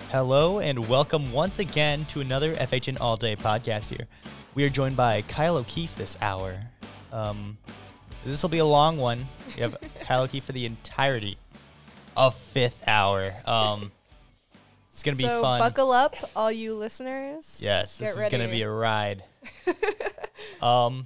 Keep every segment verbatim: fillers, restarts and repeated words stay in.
Hello and welcome once again to another F H N All Day podcast here. We are joined by Kyle O'Keefe this hour. Um, this will be a long one. We have Kyle O'Keefe for the entirety of fifth hour. Um, it's going to so be fun. So buckle up, all you listeners. Yes, this Get is going to be a ride. um,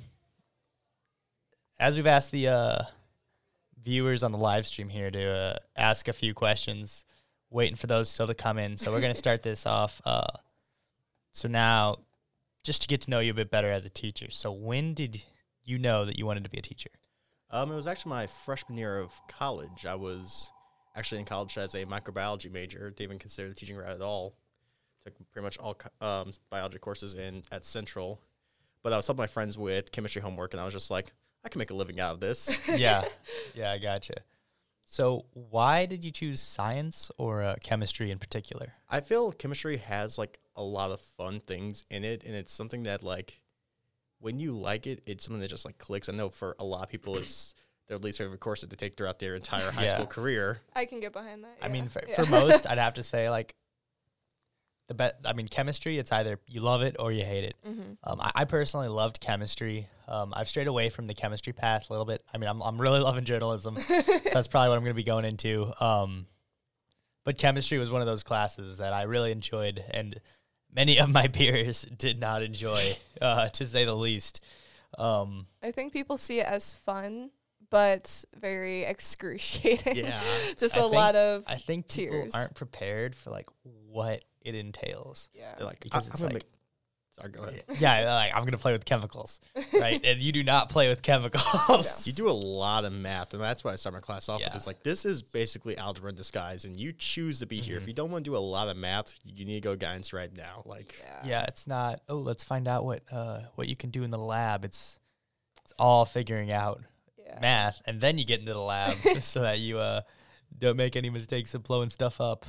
as we've asked the uh, viewers on the live stream here to uh, ask a few questions, waiting for those still to come in. So we're going to start this off. Uh, so now, just to get to know you a bit better as a teacher. So when did you know that you wanted to be a teacher? Um, it was actually my freshman year of college. I was actually in college as a microbiology major. Didn't even consider the teaching route at all. Took pretty much all um, biology courses in at Central. But I was helping my friends with chemistry homework, and I was just like, I can make a living out of this. yeah. Yeah, I gotcha. So why did you choose science or uh, chemistry in particular? I feel chemistry has, like, a lot of fun things in it, and it's something that, like, when you like it, it's something that just, like, clicks. I know for a lot of people, it's their least favorite course that they take throughout their entire high yeah. school career. I can get behind that. I yeah. mean, for, yeah. for most, I'd have to say, like, the be- I mean, chemistry, it's either you love it or you hate it. Mm-hmm. Um, I, I personally loved chemistry. Um, I've strayed away from the chemistry path a little bit. I mean, I'm I'm really loving journalism, so that's probably what I'm going to be going into. Um, but chemistry was one of those classes that I really enjoyed, and many of my peers did not enjoy, uh, to say the least. Um, I think people see it as fun, but very excruciating. Yeah. Just I a think- lot of I think people tears. aren't prepared for like what it entails. yeah. They're like, Because I, it's I'm gonna like- make... Sorry, go ahead. Yeah, they're like I'm going to play with chemicals, right? And you do not play with chemicals. You do a lot of math, and that's why I start my class off Yeah. with. It's like, this is basically algebra in disguise, and you choose to be here. Mhm. If you don't want to do a lot of math, you need to go guidance right now. Like, Yeah. Yeah, it's not. Oh, let's find out what uh what you can do in the lab. It's it's all figuring out Yeah. math, and then you get into the lab so that you uh don't make any mistakes of blowing stuff up.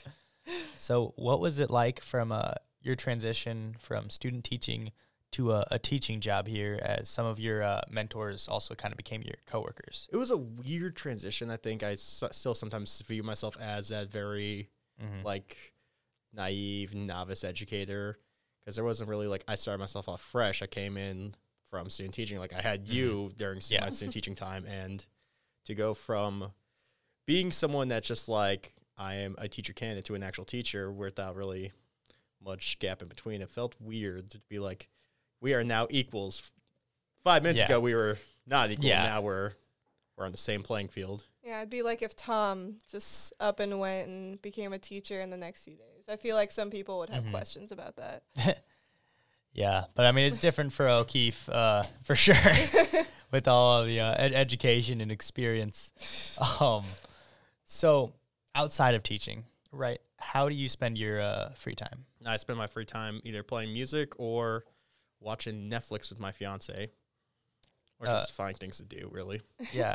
So, what was it like from uh your transition from student teaching to a, a teaching job here, as some of your uh, mentors also kind of became your coworkers? it was a weird transition. I think I s- still sometimes view myself as that very, Mm-hmm. like, naive novice educator, because there wasn't really, like, I started myself off fresh. I came in from student teaching. Like, I had you during Yeah. my student teaching time, and to go from being someone that's just like, I am a teacher candidate, to an actual teacher without really much gap in between, it felt weird to be like, we are now equals. Five minutes Yeah. ago, we were not equal. Yeah. Now we're we're on the same playing field. Yeah, it'd be like if Tom just up and went and became a teacher in the next few days. I feel like some people would have Mhm. questions about that. Yeah, but I mean, it's different for O'Keefe, uh, for sure, with all of the uh, ed- education and experience. Um, so outside of teaching, right? How do you spend your uh, free time? I spend my free time either playing music or watching Netflix with my fiance, or Uh, just find things to do. Really, Yeah.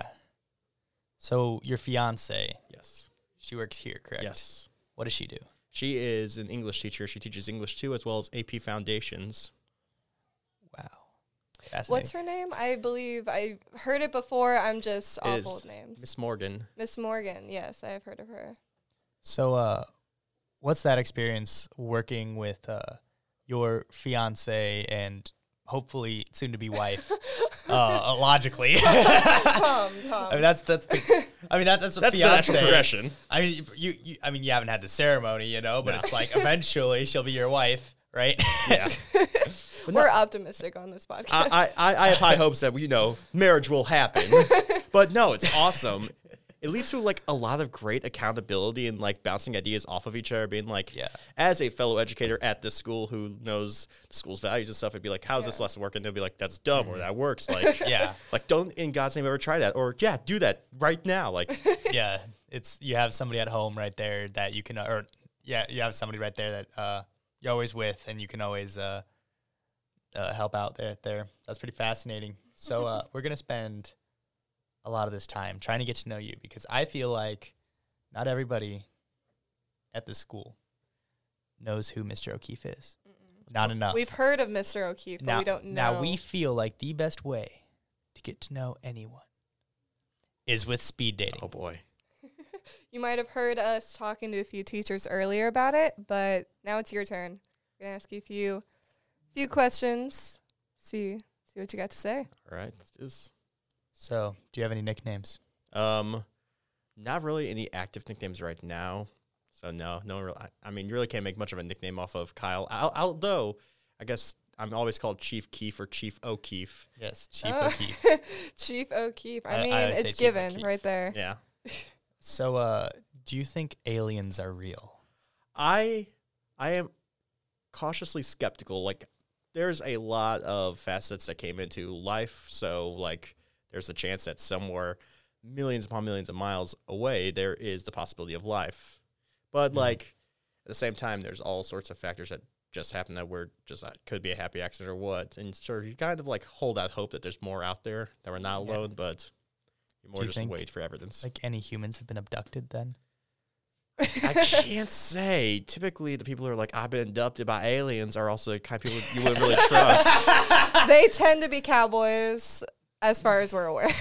So your fiance, yes, she works here, correct? yes. What does she do? She is an English teacher. She teaches English too, as well as A P Foundations. Wow. Fascinating. What's her name? I believe I heard it before. I'm just It awful is with names. Miss Morgan. Miss Morgan. Yes, I have heard of her. So, uh, what's that experience working with uh, your fiance and hopefully soon-to-be wife? uh, logically, Tom, Tom. I mean that's that's the, I mean that, that's what That's the fiance. natural progression. I mean you, you I mean you haven't had the ceremony, you know, but No. it's like eventually she'll be your wife, right? Yeah. We're optimistic on this podcast. I, I, I have high hopes that, you know, marriage will happen. But no, it's awesome. It leads to, like, a lot of great accountability and, like, bouncing ideas off of each other, being like, Yeah. as a fellow educator at this school who knows the school's values and stuff, it'd be like, how's this Yeah. lesson working? They'll be like, that's dumb, or that works. Like, Yeah. like, don't in God's name ever try that. Or, yeah, do that right now. Like, Yeah, it's you have somebody at home right there that you can, or yeah, you have somebody right there that uh, you're always with, and you can always uh, uh, help out there. There, that's pretty fascinating. So uh, we're gonna spend a lot of this time trying to get to know you, because I feel like not everybody at the school knows who Mister O'Keefe is. Not enough. We've heard of Mister O'Keefe, but now, we don't know. now we feel like the best way to get to know anyone is with speed dating. oh boy. You might have heard us talking to a few teachers earlier about it, but now it's your turn. We're gonna ask you a few, few questions. See, see what you got to say. All right, let's do this. So, do you have any nicknames? Um, not really any active nicknames right now. So no, no. Real, I, I mean, you really can't make much of a nickname off of Kyle. Al, although, I guess I'm always called Chief Keef or Chief O'Keefe. Yes, Chief Oh. O'Keefe. Chief O'Keefe. I I- mean, I would say it's Chief given O'Keefe. right there. Yeah, So, uh, do you think aliens are real? I, I am cautiously skeptical. Like, there's a lot of facets that came into life. So, like, there's a chance that somewhere millions upon millions of miles away, there is the possibility of life. But, Mhm. like, at the same time, there's all sorts of factors that just happen that we're just, uh, could be a happy accident or what. And so you kind of, like, hold out hope that there's more out there, that we're not Yeah. alone, but you more you just think, wait for evidence. Like any humans have been abducted then? I can't say. Typically, the people who are like, I've been abducted by aliens are also the kind of people you wouldn't really trust. They tend to be cowboys, as far as we're aware.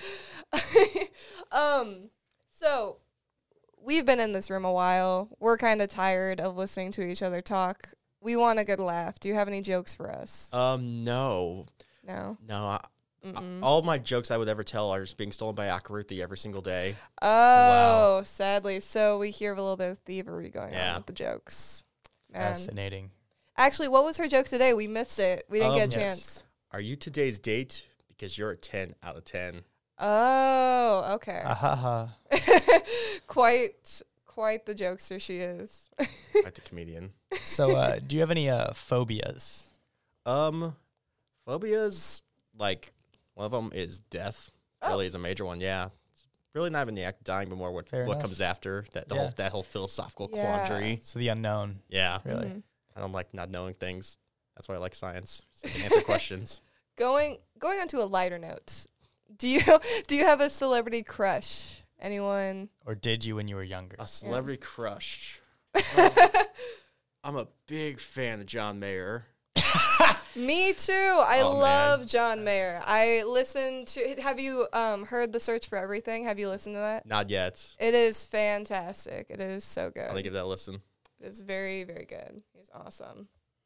um, so we've been in this room a while. We're kind of tired of listening to each other talk. We want a good laugh. Do you have any jokes for us? Um, no. No. No, I, Mm-mm. all my jokes I would ever tell are just being stolen by Akaruti every single day. Oh, sadly. So we hear a little bit of thievery going Yeah. on with the jokes. Man. Fascinating. Actually, what was her joke today? We missed it. We didn't Um, get a yes. chance. Are you today's date? Because you're a ten out of ten. Oh, okay. Ah, ha, ha. quite, quite the jokester she is. Like the comedian. So, uh, do you have any uh, phobias? Um, phobias, like, one of them is death. Oh. Really is a major one, yeah. It's really not even the act of dying, but more what, Fair what enough. comes after, that the Yeah. whole that whole philosophical Yeah. quandary. So the unknown, Yeah. really. Mhm. I don't like not knowing things. That's why I like science. So you can answer questions. Going going on to a lighter note. Do you do you have a celebrity crush? Anyone? Or did you when you were younger? A celebrity crush. Um, I'm a big fan of John Mayer. Me too. I Oh, man. love John Mayer. I listen to. Have you um heard The Search for Everything? Have you listened to that? Not yet. It is fantastic. It is so I'll good. give that a listen. It's very very good. He's awesome.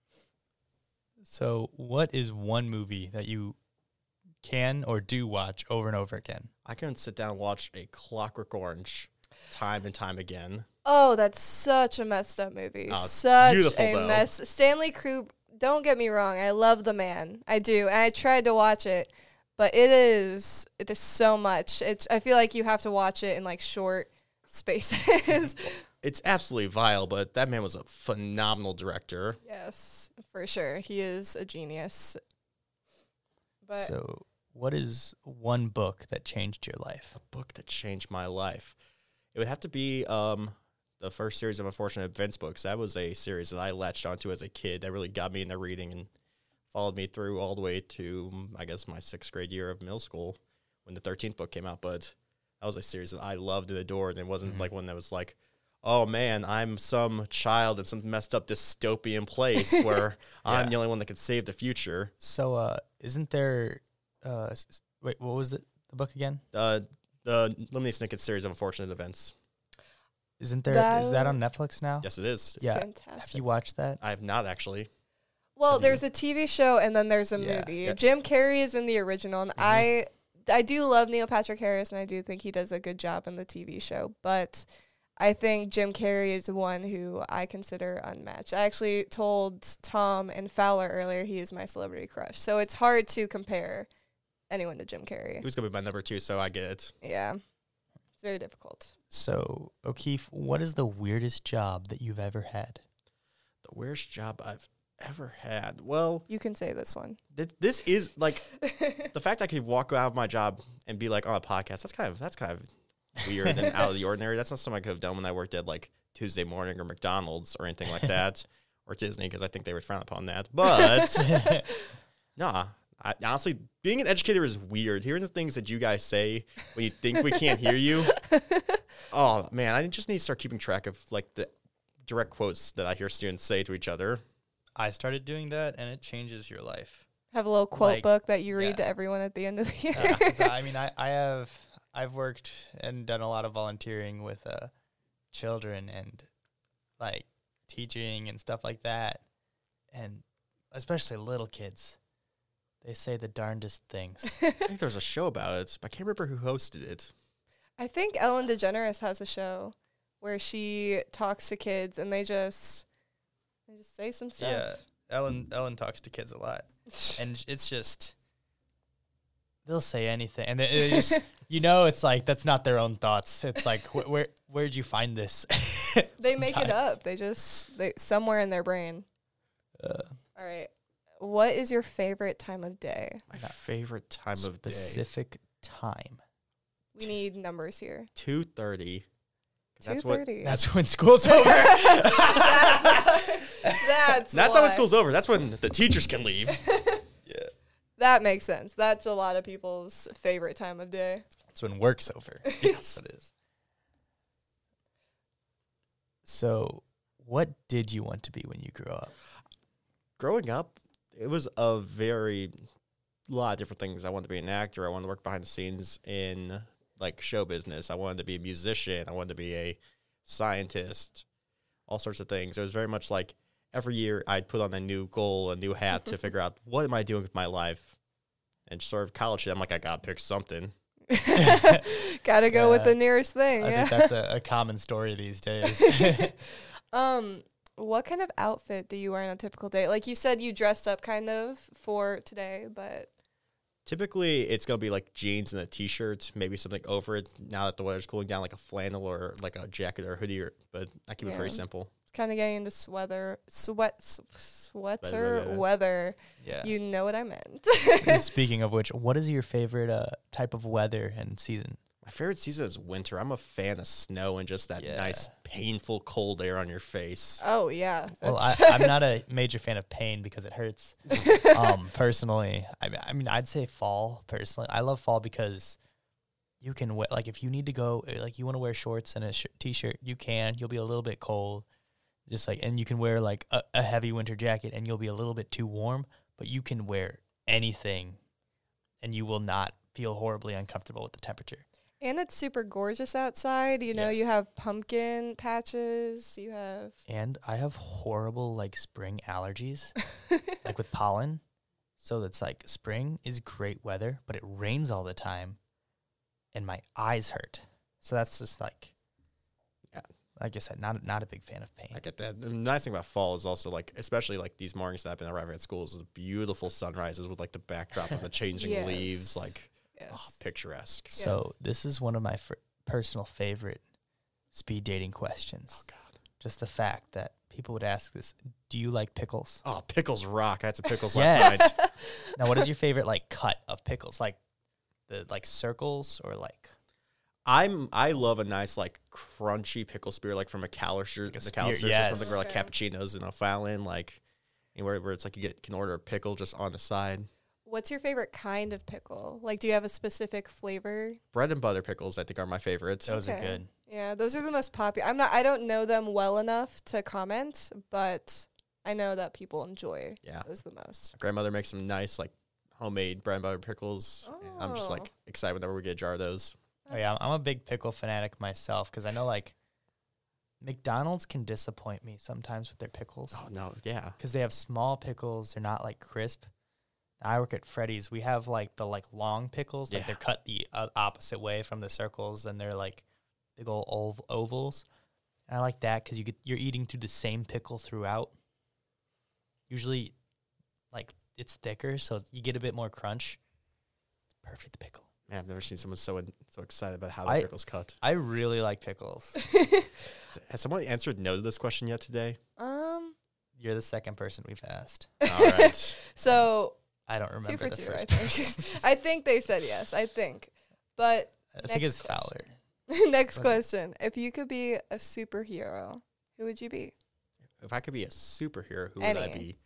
So, what is one movie that you can or do watch over and over again? I can sit down and watch a Clockwork Orange time and time again. Oh, that's such a messed up movie. Oh, it's such beautiful, a though. mess. Stanley Kubrick. Don't get me wrong. I love the man. I do, and I tried to watch it, but it is it is so much. It's. I feel like you have to watch it in like short spaces. It's absolutely vile, but that man was a phenomenal director. Yes, for sure. He is a genius. But So, what is one book that changed your life? A book that changed my life. It would have to be um, the first series of Unfortunate Events books. That was a series that I latched onto as a kid that really got me into reading and followed me through all the way to, mm, I guess, my sixth grade year of middle school when the thirteenth book came out. But that was a series that I loved and adored. And it wasn't Mhm. like one that was like, oh, man, I'm some child in some messed up dystopian place where I'm Yeah. the only one that can save the future. So, uh, isn't there? Uh, s- s- wait, what was the, the book again? Uh, the Lemony Snicket series of Unfortunate Events. Isn't there? Is That- that on Netflix now? Yes, it is. Yeah. Have fantastic. you watched that? I have not actually. Well, Have you? there's a T V show and then there's a Yeah. movie. Yeah. Jim Carrey is in the original, and Mhm. I I do love Neil Patrick Harris, and I do think he does a good job in the T V show. But I think Jim Carrey is one who I consider unmatched. I actually told Tom and Fowler earlier he is my celebrity crush, so it's hard to compare anyone to Jim Carrey. He was gonna be my number two, so I get it. Yeah, it's very difficult. So, O'Keefe, what is the weirdest job that you've ever had? The worst job I've ever had. Well, You can say this one. th- this is like the fact I could walk out of my job and be like on a podcast. That's kind of that's kind of weird and out of the ordinary. That's not something I could have done when I worked at like Tuesday Morning or McDonald's or anything like that, or Disney, because I think they would frown upon that. But nah, I, honestly, being an educator is weird. Hearing the things that you guys say when you think we can't hear you. Oh man, I just need to start keeping track of like the direct quotes that I hear students say to each other. I started doing that, and it changes your life. Have a little quote Like, book that you read yeah. to everyone at the end of the year. Uh, 'cause I mean, I, I have I've worked and done a lot of volunteering with uh, children and like teaching and stuff like that, and especially little kids. They say the darndest things. I think there's a show about it, but I can't remember who hosted it. I think Ellen DeGeneres has a show where she talks to kids and they just they just say some stuff. Yeah, Ellen Ellen talks to kids a lot, and it's just they'll say anything, and it, it just you know it's like that's not their own thoughts. It's like wh- where where'd you find this? They make it Sometimes. up. They just they somewhere in their brain. Uh, All right. What is your favorite time of day? My Not favorite time of day. specific time. We need numbers here. two thirty. Two That's what. thirty. That's when school's over. That's why. That's That's not when why. school's over. That's when the teachers can leave. Yeah, That makes sense. That's a lot of people's favorite time of day. that's when work's over. Yes, it is. So, what did you want to be when you grew up? Growing up, it was a very lot of different things. I wanted to be an actor. I wanted to work behind the scenes in like show business. I wanted to be a musician. I wanted to be a scientist. All sorts of things. It was very much like every year I'd put on a new goal, a new hat to figure out what am I doing with my life. And sort of college, I'm like, I gotta pick something. Gotta go with Uh, the nearest thing. I Yeah. think that's a, a common story these days. um, what kind of outfit do you wear on a typical day? Like you said, you dressed up kind of for today, but Typically, it's gonna be like jeans and a t-shirt, maybe something over it. Now that the weather's cooling down, like a flannel or like a jacket or a hoodie. Or, but I keep it very Yeah. simple. kind of getting into sweater, sweat, s- sweater Weather, yeah. weather. Yeah. You know what I meant. And speaking of which, what is your favorite uh, type of weather and season? My favorite season is winter. I'm a fan of snow and just that Yeah. nice, painful, cold air on your face. Oh yeah. Well, I, that's- I'm not a major fan of pain because it hurts. Um, personally, I mean, I mean, I'd say fall. Personally, I love fall because you can wear, like, if you need to go, uh, like, you want to wear shorts and a sh- t-shirt, you can. You'll be a little bit cold, just like, and you can wear like a, a heavy winter jacket, and you'll be a little bit too warm. But you can wear anything, and you will not feel horribly uncomfortable with the temperature. And it's super gorgeous outside. You know, you Yes. have pumpkin patches. You have. And I have horrible like spring allergies, like with pollen. So that's like spring is great weather, but it rains all the time, and my eyes hurt. So that's just like, Yeah. like I said, not not a big fan of pain. I get that. The nice thing about fall is also like, especially like these mornings that I've been arriving at school, is beautiful sunrises with like the backdrop of the changing Yes. leaves, like Yes. oh, picturesque. So Yes. this is one of my f- personal favorite speed dating questions. Oh God. Just the fact that people would ask this: do you like pickles? Oh, pickles rock. I had some pickles Yes. last night. Now, what is your favorite like cut of pickles? Like the like circles or like I'm I love a nice like crunchy pickle spear, like from McAllister, Like a the spear, McAllister's or yes. something, or like Okay. cappuccinos in a Fallon, like anywhere where it's like you get can order a pickle just on the side. What's your favorite kind of pickle? Like, do you have a specific flavor? Bread and butter pickles, I think, are my favorites. those are Okay. good. Yeah, those are the most popular. I'm not. I don't know them well enough to comment, but I know that people enjoy Yeah, those the most. my grandmother makes some nice like homemade bread and butter pickles. and I'm just Oh. like excited whenever we get a jar of those. Oh yeah, I'm- I'm a big pickle fanatic myself because I know like McDonald's can disappoint me sometimes with their pickles Oh no, yeah. because they have small pickles. They're not like crisp. I work at Freddy's. We have like the like long pickles, like Yeah. they're cut the uh, opposite way from the circles, and they're like big old ov- ovals. And I like that because you get you're eating through the same pickle throughout. Usually, like it's thicker, so you get a bit more crunch. Perfect pickle. Man, I've never seen someone so in, so excited about how the I- pickles cut. I really like pickles. Has someone answered no to this question yet today? Um. You're the second person we've asked. All right. So I don't two remember for the two, I first think. person. I think they said yes. I think, but I think Next it's Fowler. next Go ahead. question: if you could be a superhero, who would you be? If I could be a superhero, who would I Any. be?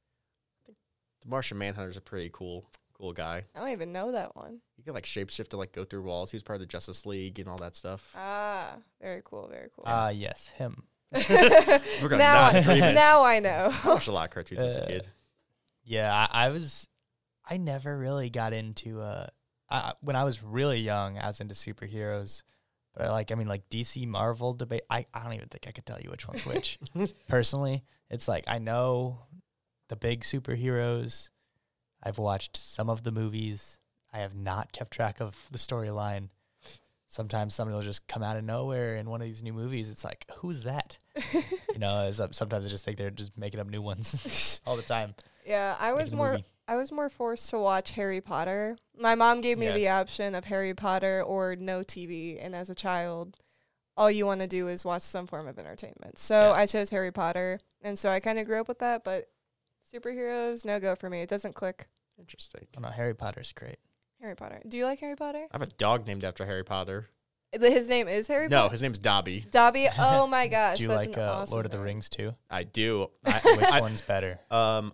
I think the Martian Manhunter's a pretty cool, cool guy. I don't even know that one. He can like shapeshift and like go through walls. He was part of the Justice League and all that stuff. Ah, very cool, very cool. Ah, yes, him. We're gonna now, nod agreement. now I know. I watched a lot of cartoons as a Uh, kid. Yeah, I, I was. I never really got into uh, I, when I was really young, I was into superheroes. But I like, I mean, like D C Marvel debate. I, I don't even think I could tell you which one's which. Personally, it's like I know the big superheroes. I've watched some of the movies. I have not kept track of the storyline. Sometimes somebody will just come out of nowhere in one of these new movies. It's like, who's that? You know, it's, uh, sometimes I just think they're just making up new ones all the time. Yeah, I was Making a more movie. I was more forced to watch Harry Potter. My mom gave me the Yes. option of Harry Potter or no T V, and as a child, all you want to do is watch some form of entertainment. So Yeah. I chose Harry Potter, and so I kind of grew up with that, but superheroes, no go for me. It doesn't click. Interesting. Oh, no, Harry Potter's great. Harry Potter. Do you like Harry Potter? I have a dog named after Harry Potter. Th- His name is Harry No, Potter? his name's Dobby. Dobby? Oh my gosh. Do you that's like an uh, awesome Lord of the name. Rings too? I do. I, Which I- one's better? Um,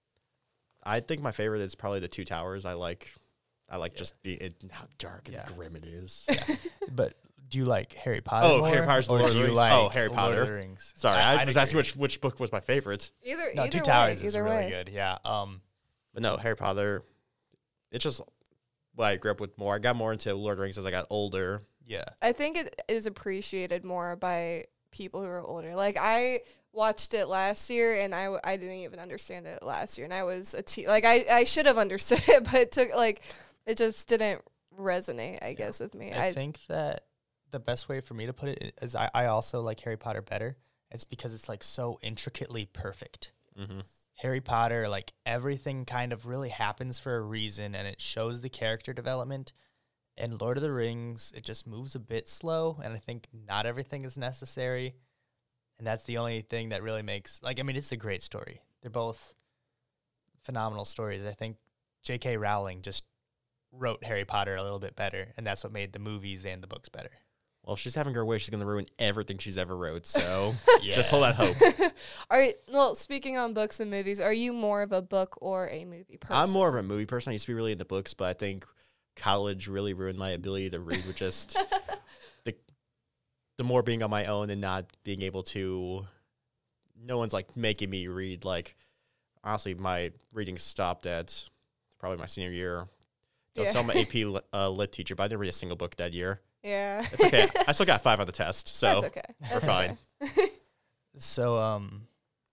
I think my favorite is probably the Two Towers. I like, I like Yeah. just be it, how dark and Yeah. grim it is. But do you like Harry Potter? Oh, more, Harry Potter's the or Lord of do the you Rings. like Oh, Harry Lord Potter. of the Rings? Sorry, I, I'd was asking agree. which which book was my favorite. Either, No, either Two Towers way, is either really way. good. Yeah. Um. But no, Harry Potter. It's just what I grew up with more. I got more into Lord of the Rings as I got older. Yeah. I think it is appreciated more by people who are older. Like I watched it last year, and I, w- I didn't even understand it last year, and I was a te- like I, I should have understood it, but it took like it just didn't resonate. I guess with me. I, I think that the best way for me to put it is I, I also like Harry Potter better. It's because it's like so intricately perfect. Mm-hmm. Harry Potter, like everything kind of really happens for a reason, and it shows the character development. And Lord of the Rings, it just moves a bit slow, and I think not everything is necessary. And that's the only thing that really makes, like, I mean, it's a great story. They're both phenomenal stories. I think J K. Rowling just wrote Harry Potter a little bit better, and that's what made the movies and the books better. Well, if she's having her way, she's going to ruin everything she's ever wrote. So Yeah. just hold that hope. All right. Well, speaking on books and movies, are you more of a book or a movie person? I'm more of a movie person. I used to be really into books, but I think college really ruined my ability to read with just the the more being on my own and not being able to. No one's like making me read. Like honestly, my reading stopped at probably my senior year. Don't Yeah. tell my A P lit, uh, lit teacher, but I didn't read a single book that year. Yeah. It's okay. I still got five on the test, so That's okay. we're That's fine. okay. So, um,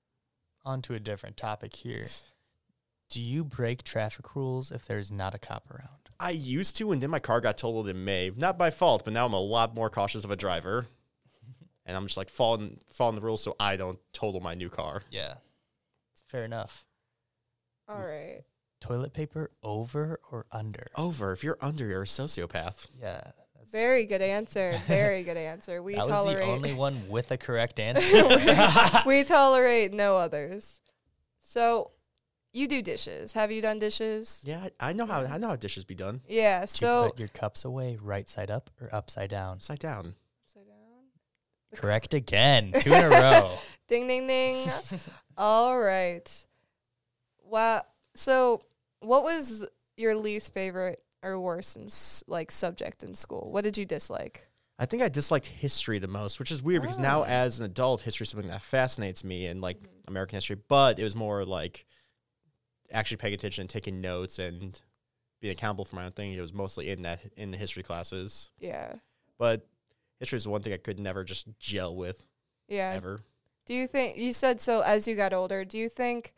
on to a different topic here. Do you break traffic rules if there's not a cop around? I used to, and then my car got totaled in May. Not by fault, but now I'm a lot more cautious of a driver. And I'm just like following, following the rules so I don't total my new car. Yeah, it's fair enough. All right. Toilet paper over or under? Over. If you're under, you're a sociopath. Yeah. That's, Very good answer. Very good answer. We that was tolerate. the only one with a correct answer. we tolerate no others. So, you do dishes. Have you done dishes? Yeah, I I know how I know how dishes be done. Yeah. Do you So. put your cups away right side up or upside down? Upside down. Upside down. Correct again. Two in a row. Ding ding ding. All right. Wow. So, what was your least favorite or worst in s- like subject in school? What did you dislike? I think I disliked history the most, which is weird because now Oh. as an adult, history is something that fascinates me and like Mhm. American history, but it was more like actually paying attention and taking notes and being accountable for my own thing. It was mostly in that in the history classes. Yeah. But history is one thing I could never just gel with Yeah. ever. Do you think you said so as you got older, do you think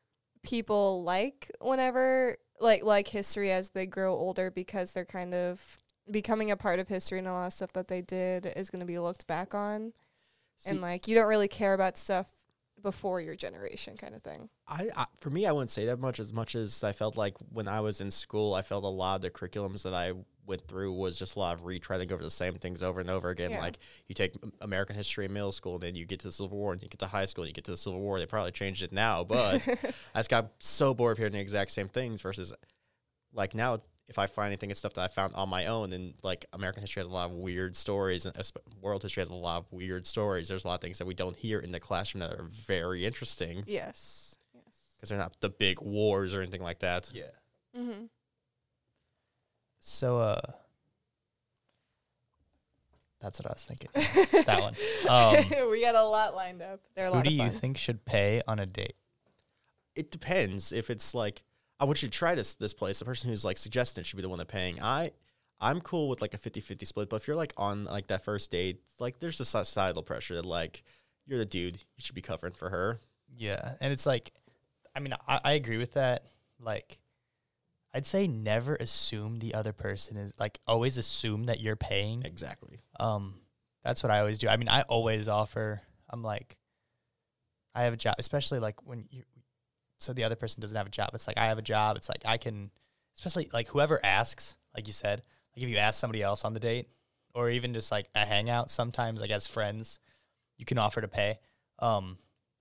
people like whenever like like history as they grow older because they're kind of becoming a part of history and a lot of stuff that they did is going to be looked back on See, and like you don't really care about stuff before your generation kind of thing. I, I for me, I wouldn't say that much as much as I felt like when I was in school, I felt a lot of the curriculums that I went through was just a lot of retreading over the same things over and over again. Yeah. Like you take Am- American history in middle school, then you get to the Civil War, and you get to high school, and you get to the Civil War. They probably changed it now, but I just got so bored of hearing the exact same things versus like now if I find anything, it's stuff that I found on my own. And like American history has a lot of weird stories, and esp- world history has a lot of weird stories. There's a lot of things that we don't hear in the classroom that are very interesting Yes. Yes. because they're not the big wars or anything like that. Yeah. Mhm. So, uh, that's what I was thinking. That one. Um, we got a lot lined up. They're a Who lot do of you fun. think should pay on a date? It depends if it's like I want you to try this this place. The person who's like suggesting it should be the one that's paying. I I'm cool with like a fifty-fifty split, but if you're like on like that first date, like there's a societal pressure that like you're the dude, you should be covering for her. Yeah, and it's like, I mean, I, I agree with that. Like, I'd say never assume the other person is like always assume that you're paying. Exactly. Um, that's what I always do. I mean, I always offer. I'm like, I have a job, especially like when you. So the other person doesn't have a job. It's like I have a job. It's like I can, especially like whoever asks, like you said, like if you ask somebody else on the date, or even just like a hangout. Sometimes, like as friends, you can offer to pay. Um.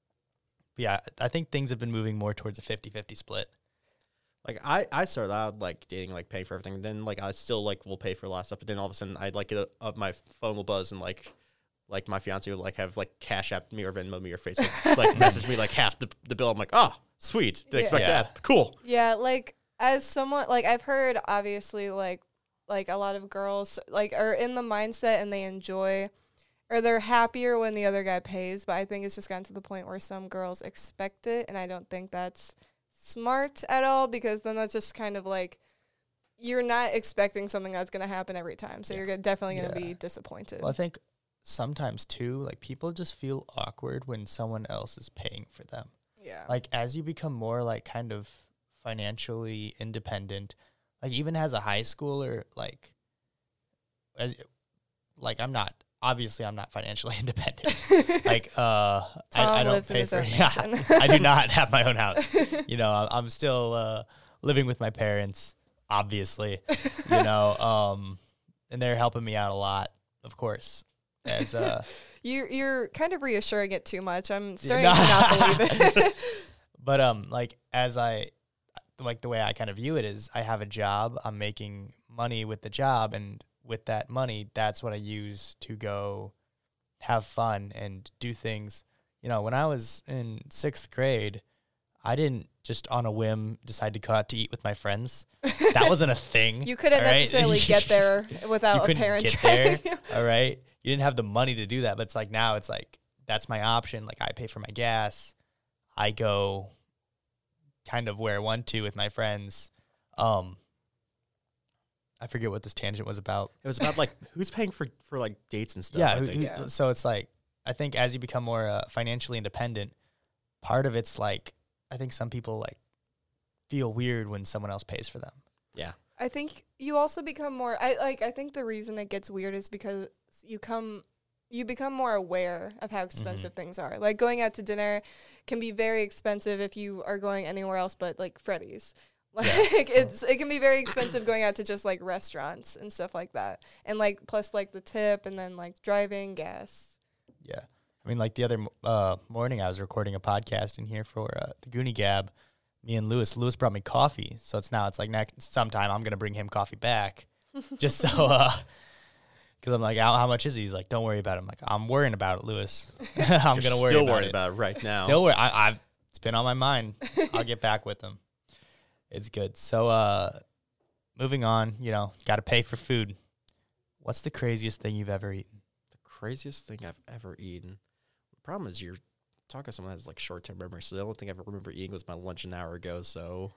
But yeah, I think things have been moving more towards a fifty-fifty split. Like I, I started out like dating, like paying for everything. Then like I still like will pay for a lot of stuff. But then all of a sudden I like it up, my phone will buzz and like, like my fiance would like have like Cash App me or Venmo me or Facebook like message me like half the the bill. I'm like, oh, sweet. Didn't Yeah. expect Yeah. that. Cool. Yeah, like as someone like I've heard obviously like like a lot of girls like are in the mindset and they enjoy or they're happier when the other guy pays, but I think it's just gotten to the point where some girls expect it, and I don't think that's smart at all, because then that's just kind of like you're not expecting something that's going to happen every time, so Yeah. you're go- definitely going to Yeah. be disappointed. Well, I think sometimes too, like people just feel awkward when someone else is paying for them. yeah. Like as you become more like kind of financially independent, like even as a high schooler, like as like I'm not obviously I'm not financially independent. Like uh, I, Tom I don't lives in pay his for own yeah, mansion. I do not have my own house. You know, I'm, I'm still uh, living with my parents, obviously. You know, um, and they're helping me out a lot, of course. As uh, You're you're kind of reassuring it too much. I'm Yeah, starting no. to not believe it. but um, like as I, like the way I kind of view it is, I have a job. I'm making money with the job, and with that money, that's what I use to go have fun and do things. You know, when I was in sixth grade, I didn't just on a whim decide to go out to eat with my friends. That wasn't a thing. You couldn't all right? necessarily get there without You a couldn't parent get driving there. you. All right. You didn't have the money to do that, but it's like now it's like that's my option. Like I pay for my gas. I go kind of where I want to with my friends. Um I forget what this tangent was about. It was about like who's paying for, for like dates and stuff. yeah, I who- think. who- Yeah. so it's like I think as you become more uh, financially independent, part of it's like I think some people like feel weird when someone else pays for them. Yeah. I think you also become more I like I think the reason it gets weird is because you come you become more aware of how expensive things are. Like going out to dinner can be very expensive if you are going anywhere else but like Freddy's. Like it's it can be very expensive going out to just like restaurants and stuff like that. And like plus like the tip and then like driving, gas. Yeah. I mean, like the other mo- uh, morning, I was recording a podcast in here for uh, the Goonie Gab. Me and Lewis. Lewis brought me coffee, so it's now it's like next sometime I'm gonna bring him coffee back, just so uh, because I'm like, how, how much is he? He's like, don't worry about it. I'm like, I'm worrying about it, Lewis. I'm You're gonna worry still about worried it. about it right now. Still worry. I, I've it's been on my mind. I'll get back with him. It's good. So, uh, moving on. You know, got to pay for food. What's the craziest thing you've ever eaten? The craziest thing I've ever eaten. The problem is you're talking to someone that has like short term memory, so the only thing I ever remember eating was my lunch an hour ago. So,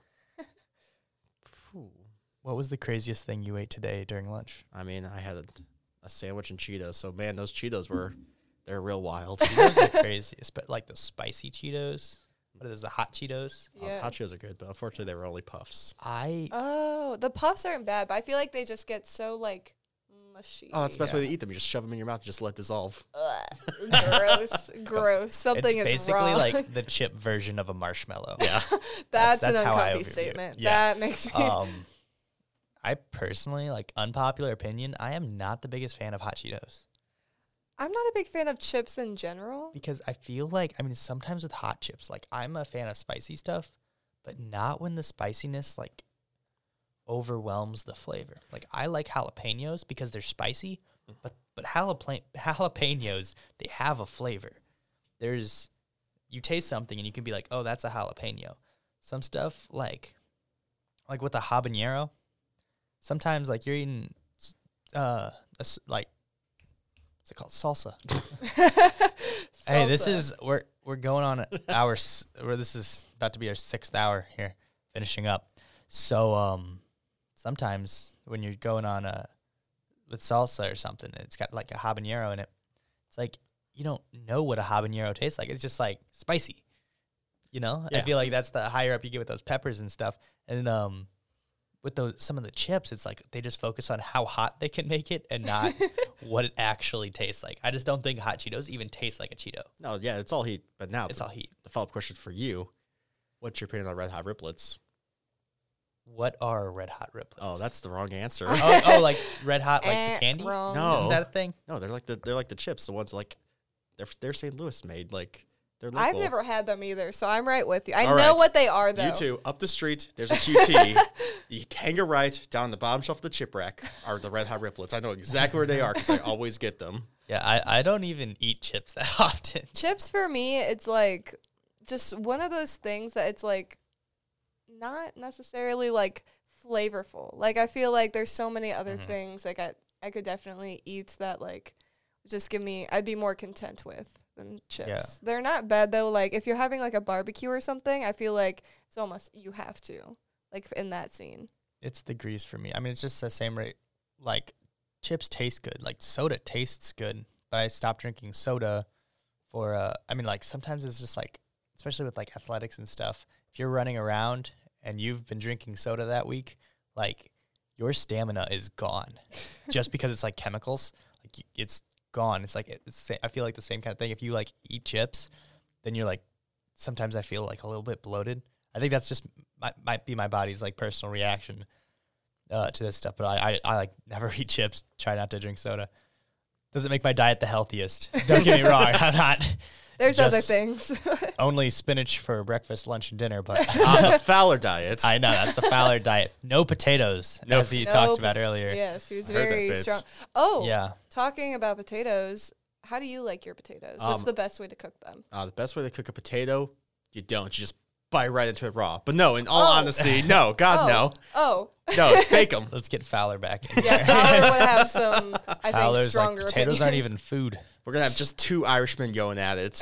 Phew. What was the craziest thing you ate today during lunch? I mean, I had a, a sandwich and Cheetos. So man, those Cheetos were they're real wild. Cheetos are crazy, espe- like those spicy Cheetos. What is the hot Cheetos? Um, hot Cheetos Yes. are good, but unfortunately they were only puffs. I Oh, the puffs aren't bad, but I feel like they just get so like mushy. Oh, that's the best way to Yeah. eat them. You just shove them in your mouth and just let dissolve. Ugh, gross, gross. Something it's is basically wrong. like the chip version of a marshmallow. Yeah. that's, that's an how I uncomfy overview it. statement. Yeah. That makes me. um, I personally, like, unpopular opinion, I am not the biggest fan of hot Cheetos I'm not a big fan of chips in general. because I feel like, I mean, sometimes with hot chips, like, I'm a fan of spicy stuff, but not when the spiciness, like, overwhelms the flavor. Like, I like jalapenos because they're spicy, but but jalapeno jalapenos, they have a flavor. There's, you taste something and you can be like, oh, that's a jalapeno. Some stuff, like, like with a habanero, sometimes, like, you're eating, uh, a s like, what's it called? Salsa. Hey, this Salsa. is we're we're going on our s- where this is about to be our sixth hour here, finishing up. So um, sometimes when you're going on a with salsa or something, it's got like a habanero in it. It's like you don't know what a habanero tastes like. It's just like spicy. You know, Yeah. I feel like that's the higher up you get with those peppers and stuff. And um, with those some of the chips, it's like they just focus on how hot they can make it and not what it actually tastes like. I just don't think hot Cheetos even taste like a Cheeto. No, yeah, it's all heat. But now It's the, all heat. the follow-up question for you: what's your opinion on Red Hot Riplets? What are red hot riplets? Oh, that's the wrong answer. oh, oh, like red hot, like Eh, the candy. wrong. No. Isn't that a thing? No, they're like the they're like the chips. The ones like they're they're Saint Louis made. Like they're local. I've never had them either, so I'm right with you. I All know right. what they are, though. You two, up the street, there's a Q T. You hang a right down the bottom shelf of the chip rack are the Red Hot Riplets. I know exactly where they are because I always get them. Yeah, I, I don't even eat chips that often. Chips for me, it's like just one of those things that it's like not necessarily like flavorful. Like I feel like there's so many other Mhm. things like I I could definitely eat that like just give me I'd be more content with than chips. Yeah. They're not bad though. Like if you're having like a barbecue or something, I feel like it's almost you have to like in that scene. It's the grease for me. I mean, it's just the same rate. Like chips taste good. Like soda tastes good, but I stopped drinking soda for. Uh, I mean, like sometimes it's just like, especially with like athletics and stuff. If you're running around and you've been drinking soda that week, like your stamina is gone, just because it's like chemicals. Like y- it's gone. It's like it's. sa- I feel like the same kind of thing. If you like eat chips, then you're like. Sometimes I feel like a little bit bloated. I think that's just might might be my body's like personal reaction uh, to this stuff. But I, I I like never eat chips. Try not to drink soda. Doesn't make my diet the healthiest. Don't get me wrong. I'm not There's other Just- things. only spinach for breakfast, lunch, and dinner. But On the Fowler diet. I know that's the Fowler diet. No potatoes, No as you No talked about pot- earlier. Yes, he was I heard that very bit. strong. Oh, Yeah. talking about potatoes, how do you like your potatoes? What's Um, the best way to cook them? Uh, the best way to cook a potato, you don't. You just bite right into it raw. But no, in all Oh. honesty, no. God, oh. no. Oh, No, bake them. Let's get Fowler back in yeah, here. Fowler would have some, I think, Fowler's like stronger potatoes aren't opinions. even food. We're going to have just two Irishmen going at it.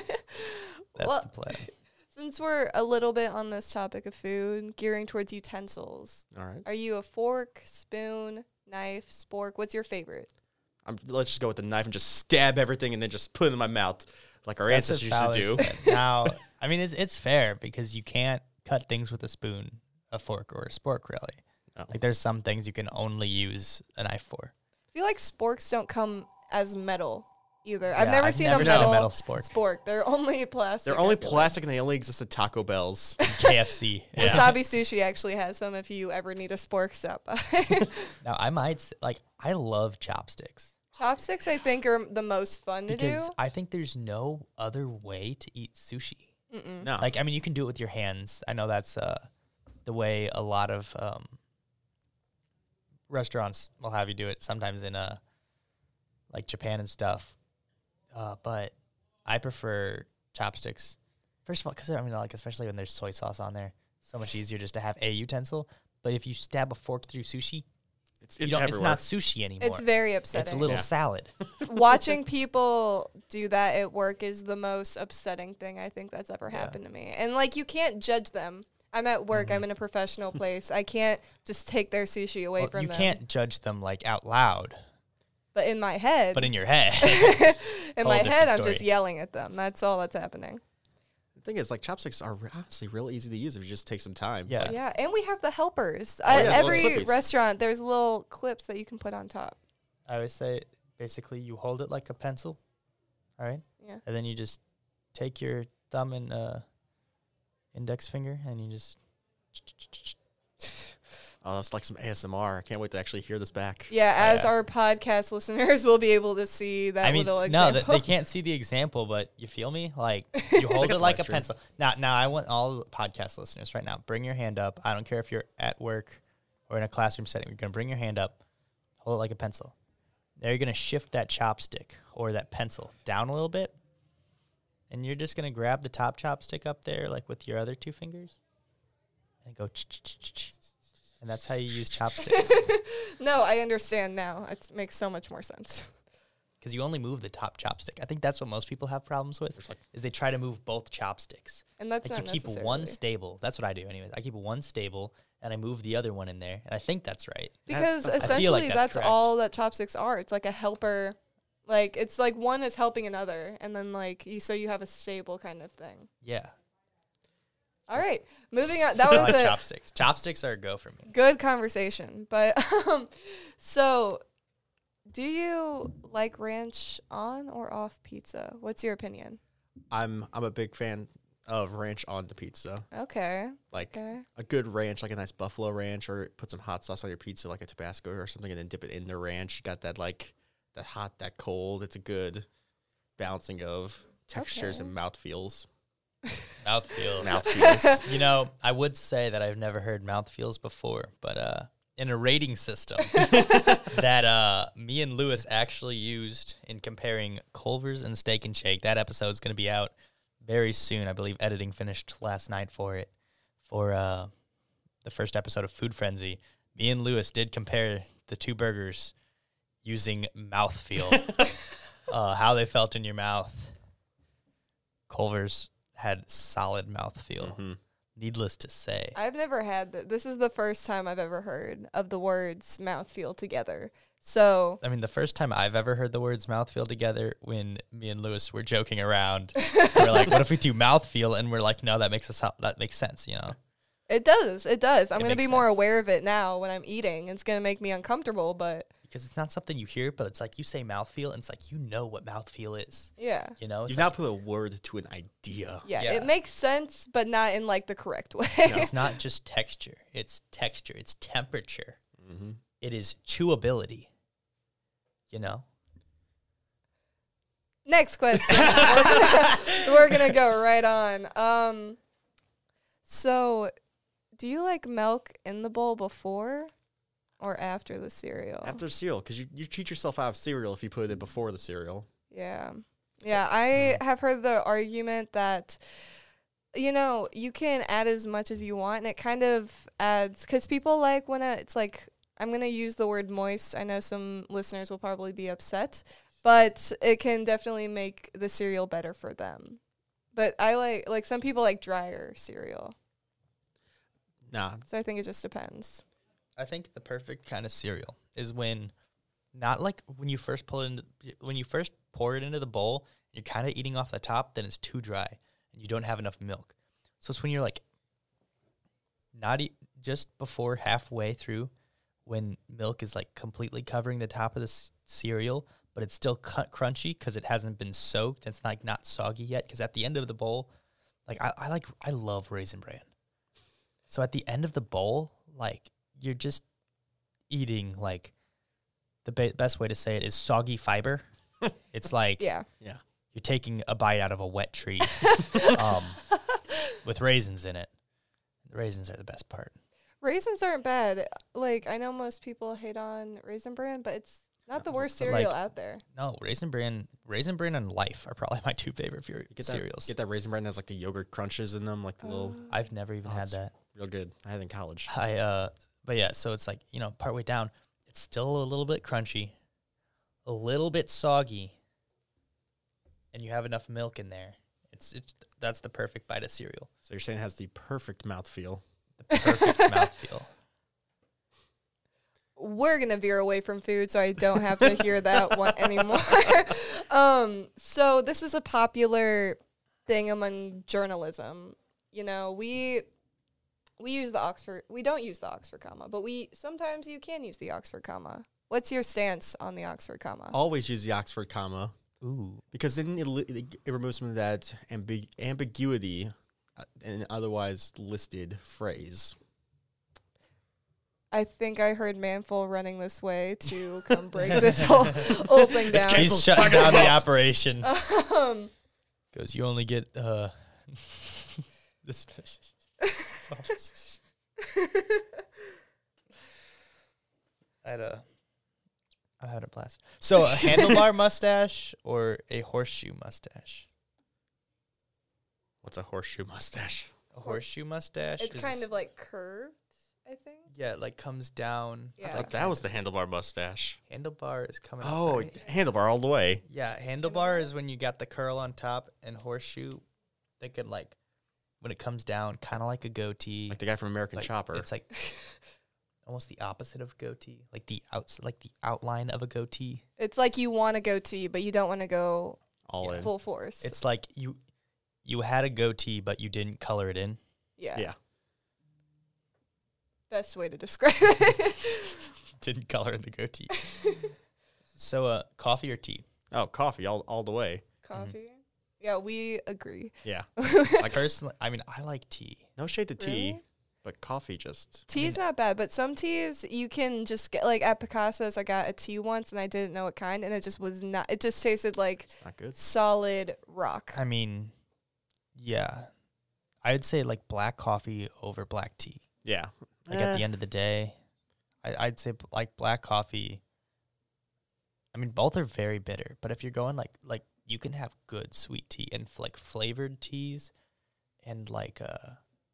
That's Well, the plan. Since we're a little bit on this topic of food, gearing towards utensils, All right. are you a fork, spoon, knife, spork? What's your favorite? I'm, let's just go with the knife and just stab everything and then just put it in my mouth like our That's what ancestors used to Fowler do. said. Now, I mean, it's it's fair because you can't cut things with a spoon, a fork, or a spork. Really, No. like there's some things you can only use a knife for. I feel like sporks don't come as metal either. I've Yeah, never I've seen never a seen a metal, metal spork. spork. They're only plastic. They're I only feel like. plastic and they only exist at Taco Bell's. K F C. Yeah. Wasabi Sushi actually has some if you ever need a spork, stop by. Now I might s- like I love chopsticks Chopsticks, I think, are the most fun to because do. I think there's no other way to eat sushi. Mm-mm. No. Like I mean, you can do it with your hands. I know that's uh, the way a lot of um, restaurants will have you do it. Sometimes in uh, like Japan and stuff. Uh, but I prefer chopsticks. First of all, because I mean, like especially when there's soy sauce on there, so much easier just to have a utensil. But if you stab a fork through sushi, it's, you it's don't, it's everywhere. not sushi anymore. It's very It's upsetting. a little Yeah. salad. Watching people do that at work is the most upsetting thing I think that's ever Yeah. happened to me. And like you can't judge them. I'm at work. Mm-hmm. I'm in a professional place. I can't just take their sushi away Well, from you them. can't judge them like out loud, But in my head, but in your head. in whole my different head, I'm story. just yelling at them. That's all that's happening. The thing is, like, chopsticks are re- honestly real easy to use if you just take some time. Yeah. Like, Yeah, and we have the helpers. Oh, Uh, yeah, the little every clippies. restaurant, there's little clips that you can put on top. I always say basically you hold it like a pencil, all right? Yeah. And then you just take your thumb and uh, index finger and you just. oh, that's like some A S M R. I can't wait to actually hear this back. Yeah, as yeah. our podcast listeners will be able to see that I mean, little no, example. th- they can't see the example, but you feel me? Like you hold got it the like live a stream. pencil. Now, now I want all the podcast listeners right now. Bring your hand up. I don't care if you're at work or in a classroom setting. You're gonna bring your hand up, hold it like a pencil. Now you're gonna shift that chopstick or that pencil down a little bit, and you're just gonna grab the top chopstick up there, like with your other two fingers, and go. ch-ch-ch-ch-ch. And that's how you use chopsticks. No, I understand now. It makes so much more sense. Because you only move the top chopstick. I think that's what most people have problems with. There's like- is they try to move both chopsticks. And that's Like you not keep necessarily. one stable. That's what I do, anyways. I keep one stable, and I move the other one in there, and I think that's right. Because I feel essentially like that's that's, correct. all that chopsticks are. It's like a helper. Like it's like one is helping another, and then like you, so you have a stable kind of thing. Yeah. All right, moving on. That I was like a chopsticks. Chopsticks are a go for me. good conversation. But um, so do you like ranch on or off pizza? What's your opinion? I'm I'm a big fan of ranch on the pizza. Okay. Like Okay. a good ranch, like a nice buffalo ranch, or put some hot sauce on your pizza, like a Tabasco or something, and then dip it in the ranch. You got that like that hot, that cold. It's a good balancing of textures Okay. and mouthfeels. Mouthfeel. Mouthfeels. You know, I would say that I've never heard mouthfeels before, but uh, in a rating system that uh, me and Lewis actually used in comparing Culver's and Steak and Shake, that episode's going to be out very soon. I believe editing finished last night for it, for uh, the first episode of Food Frenzy. Me and Lewis did compare the two burgers using mouthfeel, uh, how they felt in your mouth. Culver's had solid mouthfeel. Mhm. Needless to say. I've never had that. This is the first time I've ever heard of the words mouthfeel together. So I mean, the first time I've ever heard the words mouthfeel together, when me and Lewis were joking around, we're like, "What if we do mouthfeel?" And we're like, "No, that makes us that makes sense," you know. it does. It does. I'm It going to be makes more sense. aware of it now when I'm eating. It's going to make me uncomfortable, but Because it's not something you hear, but it's like you say mouthfeel, and it's like you know what mouthfeel is. yeah. You know, it's You've like, now put a word to an idea. Yeah, Yeah. it makes sense, but not in like the correct way. it's not just texture; it's texture, it's temperature, Mm-hmm. it is chewability. You know. Next question. we're, gonna, we're gonna go right on. Um, so, do you like milk in the bowl before or after the cereal? After cereal, because you, you cheat yourself out of cereal if you put it in before the cereal. Yeah, yeah. I have heard the argument that, you know, you can add as much as you want, and it kind of adds, because people like when a, it's like, I'm going to use the word moist. I know some listeners will probably be upset, but it can definitely make the cereal better for them. But I like, like some people like drier cereal. Nah, So I think it just depends. I think the perfect kind of cereal is when, not like when you first pull it into, when you first pour it into the bowl, you're kind of eating off the top, then it's too dry and you don't have enough milk. So it's when you're like, not e- just before halfway through, when milk is like completely covering the top of the c- cereal, but it's still cu- crunchy because it hasn't been soaked. It's like not soggy yet. Because at the end of the bowl, like I, I like I love Raisin Bran. So at the end of the bowl, like you're just eating like the be- best way to say it is soggy fiber. It's like Yeah. yeah. you're taking a bite out of a wet tree um, with raisins in it. The raisins are the best part. Raisins aren't bad. Like, I know most people hate on Raisin Bran, but it's not the worst But, cereal like, out there. No, Raisin Bran, Raisin Bran and Life are probably my two favorite fu- Get that, cereals. Get that Raisin Bran that has like the yogurt crunches in them, like the little, Oh. I've never even Oh, had it's that. real good. I had it in college. I uh, but yeah, so it's like, you know, partway down, it's still a little bit crunchy, a little bit soggy, and you have enough milk in there. It's it's that's the perfect bite of cereal. So you're saying it has the perfect mouthfeel. The perfect mouthfeel. We're gonna veer away from food, so I don't have to hear that one anymore. um, so this is a popular thing among journalism. You know, we we use the Oxford. We don't use the Oxford comma, but we sometimes you can use the Oxford comma. What's your stance on the Oxford comma? Always use the Oxford comma Ooh. because then it, li- it, it removes some of that ambi- ambiguity uh, in an otherwise listed phrase. I think I heard Manful running this way to come break this whole, whole thing down. He's shutting down the operation. Um, Goes, you only get uh this. I had a, I had a blast. So a handlebar mustache or a horseshoe mustache? What's a horseshoe mustache? A horseshoe mustache. it's is- kind of like curved, I think. yeah, it like comes down. Yeah. I thought that was the handlebar mustache. Handlebar is coming. up, Oh, right? handlebar all the way. Yeah, handlebar is when you got the curl on top, and horseshoe, they could like when it comes down, kind of like a goatee. Like the guy from American Like, Chopper. It's like almost the opposite of goatee, like the outs, like the outline of a goatee. It's like you want a goatee, but you don't want to go all in. full force. It's like you you had a goatee, but you didn't color it in. yeah. Yeah. Best way to describe it. Didn't color in the goatee. So, uh, coffee or tea? Oh, coffee all all the way. Coffee. Yeah, we agree. Yeah. Like personally, I mean, I like tea. No shade to tea, Really? but coffee just. Tea's not bad, but some teas you can just get, like at Picasso's, I got a tea once and I didn't know what kind, and it just was not, it just tasted like Not good. solid rock. I mean, yeah, I'd say like black coffee over black tea. Yeah. Like Eh. at the end of the day, I, I'd say b- like black coffee. I mean, both are very bitter, but if you're going like like you can have good sweet tea and f- like flavored teas, and like uh,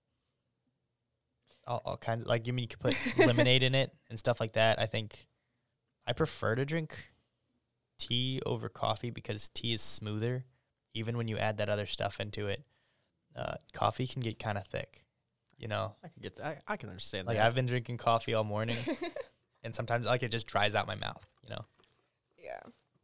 all, all kinds of like you mean you could put lemonade in it and stuff like that. I think I prefer to drink tea over coffee because tea is smoother, even when you add that other stuff into it. Uh, coffee can get kind of thick, you know. I can get that. I, I can understand Like that. I've been drinking coffee all morning, and sometimes like it just dries out my mouth, you know. Yeah.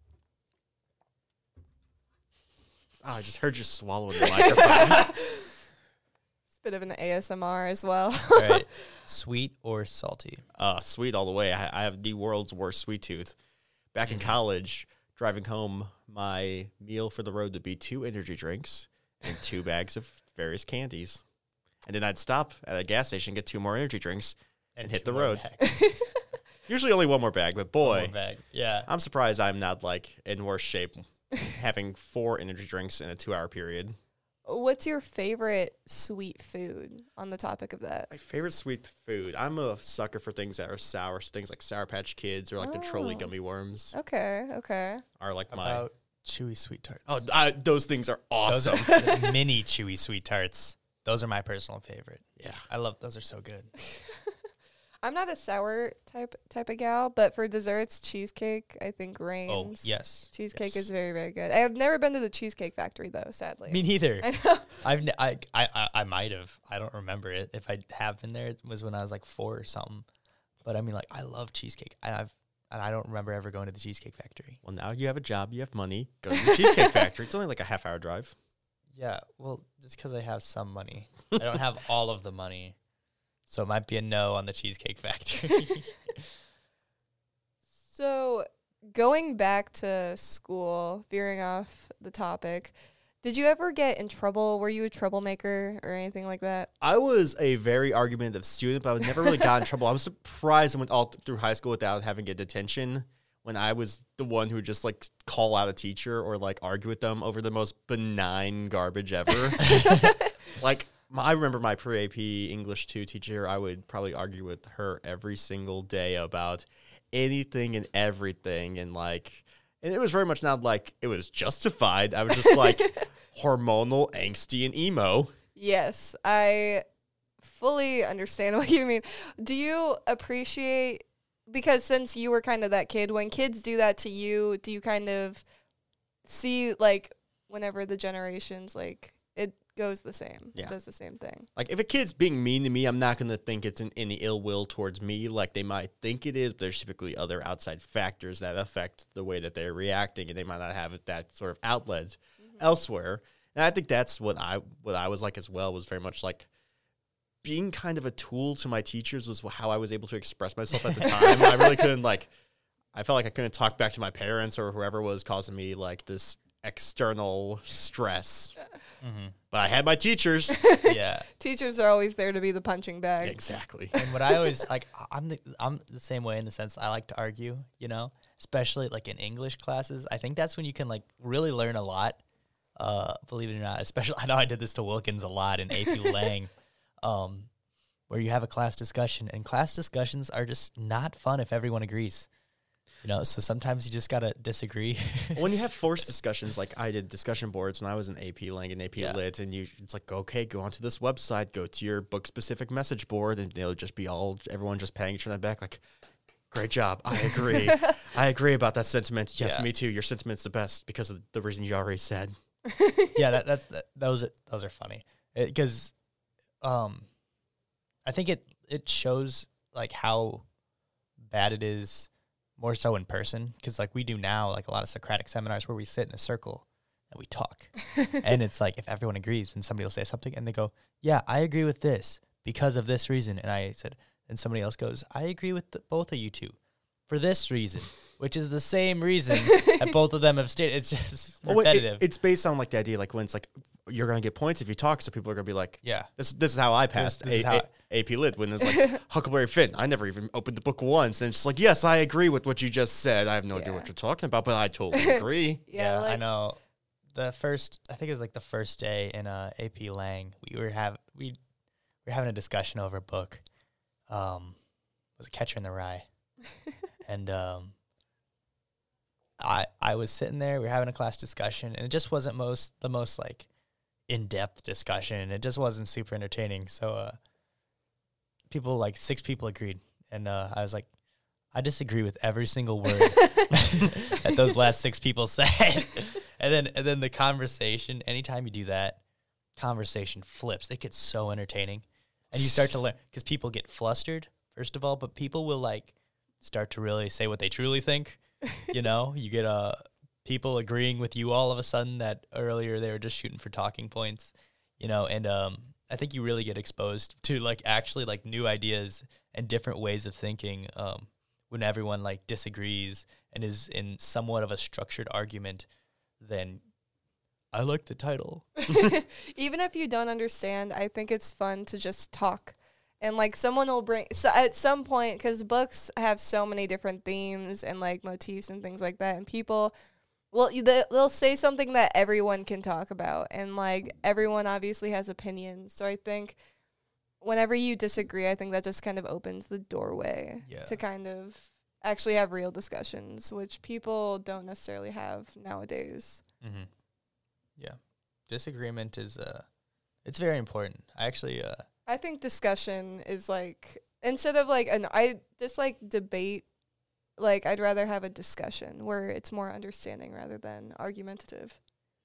Oh, I just heard you swallow the microphone. It's a bit of an A S M R as well. All right, sweet or salty? Uh, sweet all the way. I, I have the world's worst sweet tooth. Back in Mhm. college, driving home, my meal for the road would be two energy drinks and two bags of various candies. And then I'd stop at a gas station, get two more energy drinks, and hit two the more road. bags. Usually only one more bag, but One boy, more bag. Yeah. I'm surprised I'm not like in worse shape having four energy drinks in a two hour period. What's your favorite sweet food on the topic of that? My favorite sweet food. I'm a sucker for things that are sour, so things like Sour Patch Kids or like the Trolley Oh. gummy worms Okay, okay. are like my. About chewy sweet tarts. Oh, I, those things are those awesome. are the mini chewy sweet tarts. Those are my personal favorite. Yeah. I love those. Are so good. I'm not a sour type type of gal, but for desserts, cheesecake I think reigns. Oh yes. Cheesecake Yes. is very, very good. I have never been to the Cheesecake Factory though, sadly. Me neither. I know. I've n- I I I, I might have. I don't remember it. If I have been there, it was when I was like four or something. But I mean, like I love cheesecake. And I've and I don't remember ever going to the Cheesecake Factory. Well, now you have a job, you have money. Go to the Cheesecake Factory. It's only like a half hour drive. Yeah, well, just because I have some money, I don't have all of the money, so it might be a no on the Cheesecake Factory. So going back to school, veering off the topic, did you ever get in trouble? Were you a troublemaker or anything like that? I was a very argumentative student, but I never really got in trouble. I was surprised I went all th- through high school without having a detention when I was the one who would just like call out a teacher or like argue with them over the most benign garbage ever. Like my, I remember my pre-A P English two teacher, I would probably argue with her every single day about anything and everything. And like, and it was very much not like it was justified. I was just like hormonal, angsty, and emo. Yes, I fully understand what you mean. Do you appreciate, because since you were kind of that kid, when kids do that to you, do you kind of see like whenever the generations, like it goes the same, Yeah. it does the same thing? Like, if a kid's being mean to me, I'm not going to think it's in any ill will towards me like they might think it is, but there's typically other outside factors that affect the way that they're reacting, and they might not have that sort of outlet elsewhere. And I think that's what I what I was like as well, was very much like being kind of a tool to my teachers was how I was able to express myself at the time. I really couldn't, like, I felt like I couldn't talk back to my parents or whoever was causing me, like, this external stress. hmm But I had my teachers. Yeah. Teachers are always there to be the punching bag. Exactly. And what I always like, I- I'm the I'm the same way in the sense I like to argue, you know, especially like in English classes. I think that's when you can like really learn a lot. Uh, believe it or not, especially I know I did this to Wilkins a lot in A P Lang, um, where you have a class discussion, and class discussions are just not fun if everyone agrees. You know, so sometimes you just gotta disagree. When you have forced discussions, like I did discussion boards when I was in A P Lang and A P Yeah. Lit, and you, it's like, okay, go onto this website, go to your book specific message board, and they'll just be all, everyone just paying each other back, like, great job, I agree, I agree about that sentiment. Yes, Yeah. me too. Your sentiment's the best because of the reason you already said. Yeah, that, that's that, those are those are funny. because um, I think it it shows like how bad it is more so in person, because like we do now, like a lot of Socratic seminars where we sit in a circle and we talk, and it's like if everyone agrees and somebody will say something and they go, yeah, I agree with this because of this reason, and I said, and somebody else goes, I agree with the, both of you two for this reason, which is the same reason that both of them have stated. It's just Well, it- repetitive. it's based on like the idea, like when it's like you're gonna get points if you talk, so people are gonna be like, yeah. this this is how I passed this is A- how- A- A P Lit when there's like Huckleberry Finn. I never even opened the book once, and it's just like, yes, I agree with what you just said. I have no idea Yeah. what you're talking about, but I totally agree. Yeah, I like, know. The first, I think it was like the first day in uh, A P Lang, we were have we, we were having a discussion over a book. Um, was it Catcher in the Rye? And um, I I was sitting there. We were having a class discussion, and it just wasn't most the most like in depth discussion. It just wasn't super entertaining. So uh, people like six people agreed, and uh, I was like, I disagree with every single word that those last six people said. And then and then the conversation, anytime you do that, conversation flips. It gets so entertaining. And you start to learn, because people get flustered, first of all, but people will like start to really say what they truly think. You know, you get uh, people agreeing with you all of a sudden that earlier they were just shooting for talking points, you know, and um, I think you really get exposed to like actually like new ideas and different ways of thinking um, when everyone like disagrees and is in somewhat of a structured argument. Then I like the title. even if you don't understand, I think it's fun to just talk. And like someone will bring, so at some point, because books have so many different themes and like motifs and things like that, and people, well, you- they- they'll say something that everyone can talk about, and like everyone obviously has opinions. So I think whenever you disagree, I think that just kind of opens the doorway Yeah. to kind of actually have real discussions, which people don't necessarily have nowadays. Mm-hmm. Yeah. Disagreement is, uh, it's very important. I actually, uh, I think discussion is like, instead of like an I dislike debate, like I'd rather have a discussion where it's more understanding rather than argumentative.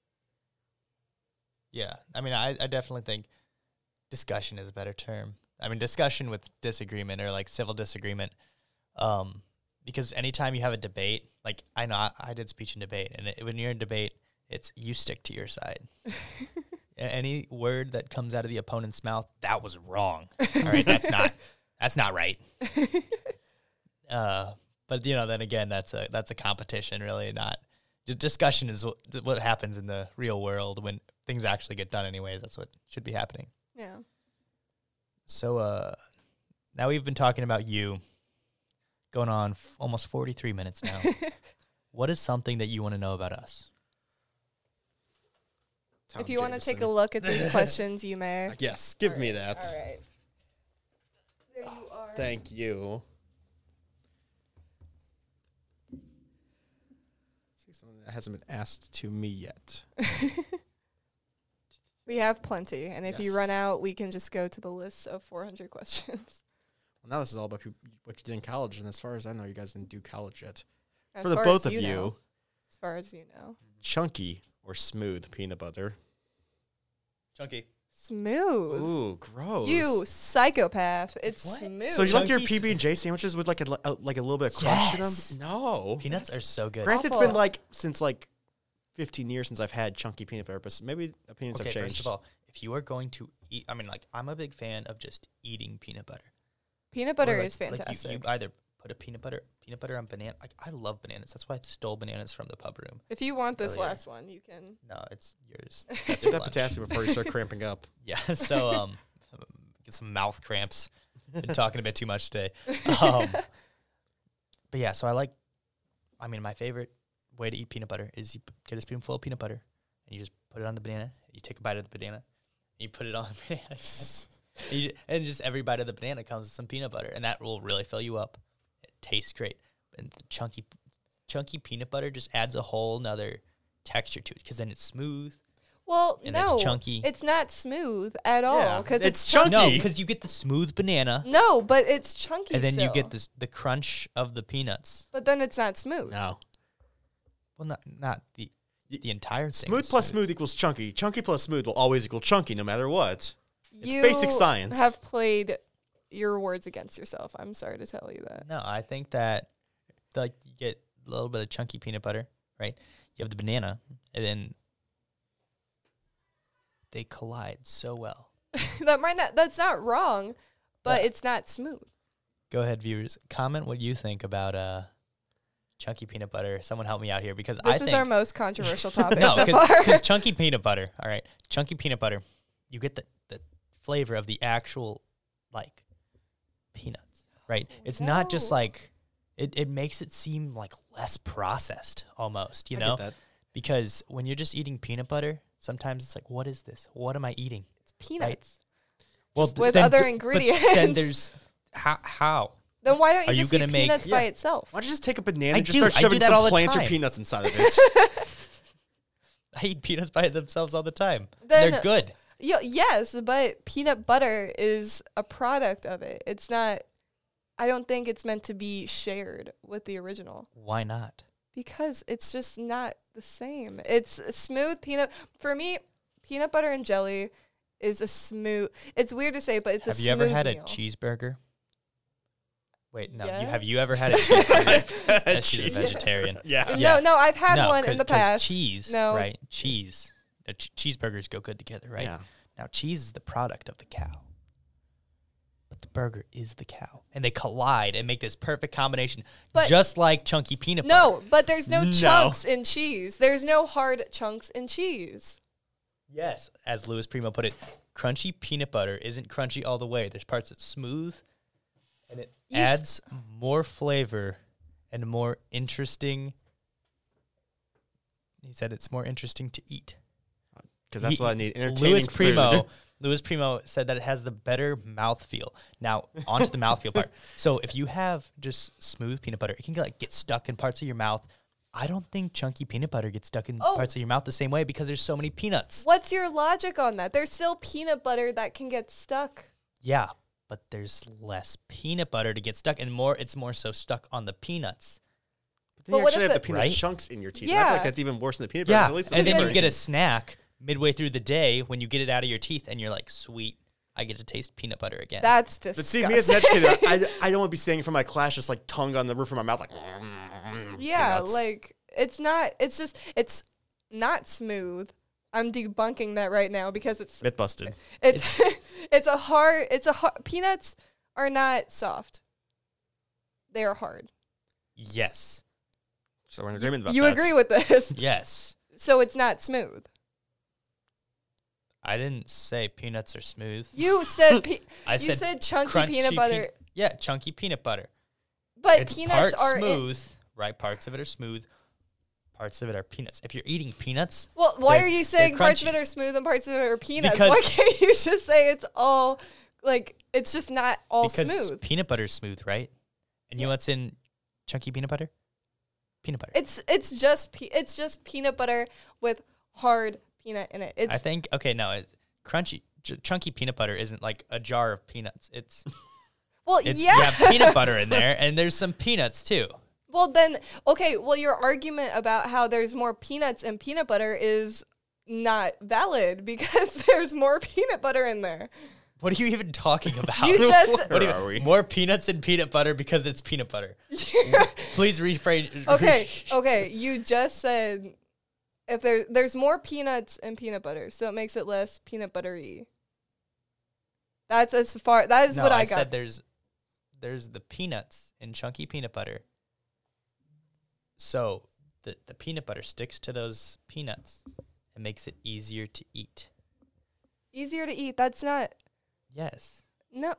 yeah. I mean, I, I definitely think discussion is a better term. I mean, discussion with disagreement or like civil disagreement. Um, because anytime you have a debate, like I know I, I did speech and debate, and it, when you're in debate, it's you stick to your side. A- Any word that comes out of the opponent's mouth, that was wrong. All right, that's not that's not right. Uh, but you know, then again, that's a that's a competition, really. Not just discussion is what, what happens in the real world when things actually get done. Anyways, that's what should be happening. Yeah. So, uh, now we've been talking about you, going on f- almost forty-three minutes now. What is something that you want to know about us? Tom If you want to take a Jameson. look at these questions, you may. Yes, give All me right, that. All right. There you are. Thank you. See something that hasn't been asked to me yet. We have plenty, and if you Yes. run out, we can just go to the list of four hundred questions. Well, now this is all about you, what you did in college, and as far as I know, you guys didn't do college yet. As For the far both as of you, know. As far as you know. chunky or smooth peanut butter? Chunky. Smooth. Ooh, gross. You psychopath. It's What? smooth. So you like your Chunky P B and J sandwiches with like a, li- a like a little bit of crunch Yes. in them? No. Peanuts are so good. Granted, it's Awful. been like since like fifteen years since I've had chunky peanut butter, but maybe opinions Okay, have changed. first of all, if you are going to eat, I mean, like, I'm a big fan of just eating peanut butter. Peanut butter Or, like- is like, you- fantastic. you, either put a peanut butter peanut butter on banana. Like, I love bananas. That's why I stole bananas from the pub room. if you want this earlier. last one, you can. No, it's yours. Get That's that lunch. potassium before you start cramping up. Yeah, so um, get some mouth cramps. Been talking a bit too much today. Um, but yeah, so I like. I mean, my favorite way to eat peanut butter is you p- get a spoonful of peanut butter and you just put it on the banana. You take a bite of the banana, and you put it on the banana, you ju- and just every bite of the banana comes with some peanut butter, and that will really fill you up. It tastes great, and the chunky, chunky peanut butter just adds a whole nother texture to it because then it's smooth. Well, And no, it's chunky. It's not smooth at all Yeah, because it's it's, chunky. chunky. No, because you get the smooth banana. No, but it's chunky. And then you still. get this the crunch of the peanuts. But then it's not smooth. No. Well, not not the the entire thing. Smooth is plus smooth equals chunky. Chunky plus smooth will always equal chunky no matter what. It's you basic science. have played your words against yourself. I'm sorry to tell you that. No, I think that like you get a little bit of chunky peanut butter, right? You have the banana, and then they collide so well. That might not. That's not wrong, but Yeah. it's not smooth. Go ahead, viewers. Comment what you think about uh, chunky peanut butter. Someone help me out here because This I is think our most controversial topic no, so far. because chunky peanut butter. All right, chunky peanut butter. You get the the flavor of the actual like peanuts, right? It's not just No. like it. It makes it seem like less processed almost. You I know, get that. because when you're just eating peanut butter, sometimes it's like, what is this? What am I eating? It's peanuts. Well, Just with then other d- but ingredients. Then there's how how Then why don't you Are you just eat gonna make- peanuts by Yeah. itself? Why don't you just take a banana I and just do- start I do shoving that all some the plants or time. peanuts inside of it? I eat peanuts by themselves all the time. Then- They're good. Yeah, yes, but peanut butter is a product of it. It's not. I don't think it's meant to be shared with the original Why not? because it's just not the same. It's a smooth peanut. For me, peanut butter and jelly is a smooth. It's weird to say, but it's Have a you smooth ever had meal. a cheeseburger? Wait, no. Yeah. You have you ever had a cheeseburger? Cheese. That she's a vegetarian. Yeah. Yeah. No, no, I've had no, one in 'cause- the 'cause past. cheese, No. right? Cheese. Uh, ch- cheeseburgers go good together, right? Yeah. Now, cheese is the product of the cow. But the burger is the cow. And they collide and make this perfect combination, But- just like chunky peanut butter. No, but there's no, No. chunks in cheese. There's no hard chunks in cheese. Yes, as Louis Primo put it, crunchy peanut butter isn't crunchy all the way. There's parts that's smooth, and it You s- adds more flavor and more interesting. He said it's more interesting to eat. Because that's He- what I need. Entertaining Louis Primo, food. Louis Primo said that it has the better mouthfeel. Now, onto the mouthfeel part. So if you have just smooth peanut butter, it can like get stuck in parts of your mouth. I don't think chunky peanut butter gets stuck in Oh. parts of your mouth the same way because there's so many peanuts. What's your logic on that? There's still peanut butter that can get stuck. Yeah, but there's less peanut butter to get stuck, and more. It's more so stuck on the peanuts. But then But you what actually if have the the- peanut Right? chunks in your teeth. And I feel Yeah. like that's even worse than the peanut butter. Yeah, At least and the then you peanut get a butter- snack midway through the day when you get it out of your teeth, and you're like, "Sweet, I get to taste peanut butter again." That's But disgusting. see, me as an educator, I, I don't want to be standing in front of my class just like tongue on the roof of my mouth, like. yeah, peanuts. like it's not. It's just it's not smooth. I'm debunking that right now because it's Myth busted. it's it's a hard. It's a hard, peanuts are not soft. They are hard. yes, So we're in agreement about You that. agree with this? yes. So it's not smooth. I didn't say peanuts are smooth. You said pe- I you said, said chunky crunchy peanut butter, pe- yeah, chunky peanut butter. but It's peanuts part are in, smooth, right? Parts of it are smooth. Parts of it are peanuts. If you're eating peanuts, Well, why They're- are you they're saying parts of crunchy. it are smooth and parts of it are peanuts? Because- Why can't you just say it's all like it's just not all because smooth? peanut butter is smooth, right? And you know what's in chunky peanut butter? Peanut butter. It's it's just pe- it's just peanut butter with hard peanut in it. It's I think okay, no, it's crunchy, ch- chunky peanut butter isn't like a jar of peanuts. It's well, it's yeah. you have peanut butter in there, and there's some peanuts too. Well, then okay. Well, your argument about how there's more peanuts in peanut butter is not valid because there's more peanut butter in there. What are you even talking about? You just What do you- Where are we? More peanuts in peanut butter because it's peanut butter. Please rephrase. okay. Okay, you just said if there there's more peanuts in peanut butter, so it makes it less peanut buttery. That's as far. That is no, what I, I got. said there's there's the peanuts in chunky peanut butter. So the the peanut butter sticks to those peanuts and makes it easier to eat. Easier to eat. That's not. Yes. No.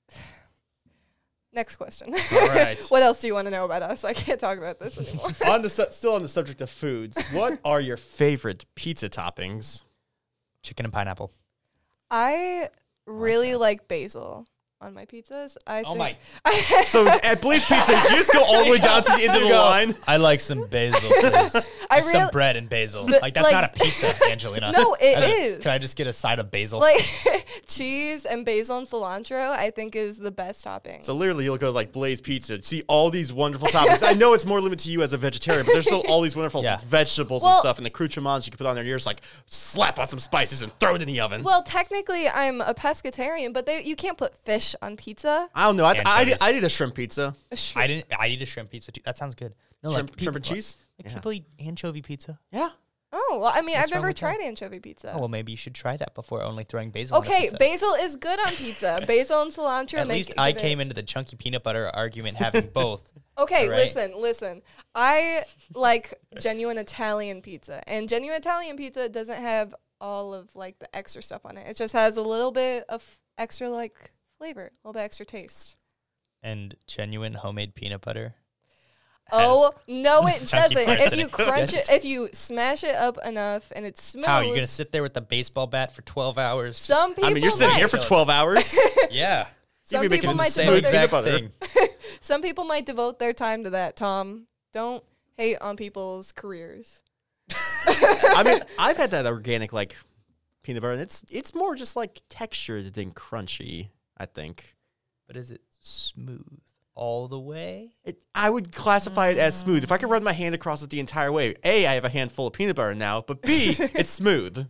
Next question. All right. What else do you want to know about us? I can't talk about this anymore. on the su- still on the subject of foods, what are your favorite pizza toppings? Chicken and pineapple. I really like basil on my pizzas. I Oh think my! So at Blaze Pizza, you just go all the way down to the end of the line. I like some basil, please. I Just some real- bread and basil. The- like that's like- not a pizza, Angelina. No, it That's a- is. Can I just get a side of basil? like cheese and basil and cilantro, I think, is the best topping. So literally, you'll go like Blaze Pizza, see all these wonderful toppings. I know it's more limited to you as a vegetarian, but there's still all these wonderful Yeah. vegetables Well- and stuff, and the accoutrements you can put on there. You're just like slap on some spices and throw it in the oven. Well, technically, I'm a pescatarian, but they, you can't put fish on pizza. I don't know. I, I, did, Anchovies. I did a shrimp pizza. A sh- I didn't. I eat a shrimp pizza too. That sounds good. No, Shrimp, like shrimp and people- cheese. Like Yeah. people eat anchovy pizza. Yeah. Oh, well, I mean, What's I've wrong never with that? tried anchovy pizza. Oh well, maybe you should try that before only throwing basil. on your Okay, pizza. basil is good on pizza. Basil and cilantro At make least give I it- came into the chunky peanut butter argument having both. Okay, Right. listen, listen. I like genuine Italian pizza, and genuine Italian pizza doesn't have all of like the extra stuff on it. It just has a little bit of extra like flavor, a little bit extra taste. And genuine homemade peanut butter. Oh no, it chunky doesn't. parts If in you it. crunch Yes. it, if you smash it up enough and it's smooth. How are you gonna sit there with the baseball bat for twelve hours? Some people I mean, you're sitting might. here for twelve hours. yeah, Some You'd be people making might the same devote same their peanut exact butter. thing. Some people might devote their time to that. Tom, don't hate on people's careers. I mean, I've had that organic like peanut butter, and it's it's more just like textured than crunchy. I think. But is it smooth all the way? It, I would classify it as smooth. If I could run my hand across it the entire way, A, I have a handful of peanut butter now, but B, it's smooth.